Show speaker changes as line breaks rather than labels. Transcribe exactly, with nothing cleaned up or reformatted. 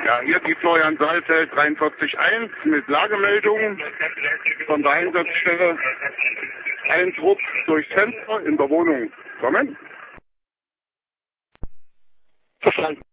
Ja, hier die Florian Saalfeld dreiundvierzig eins mit Lagemeldung von der Einsatzstelle. Ein Trupp durchs Fenster in der Wohnung. Kommen.
Verstanden.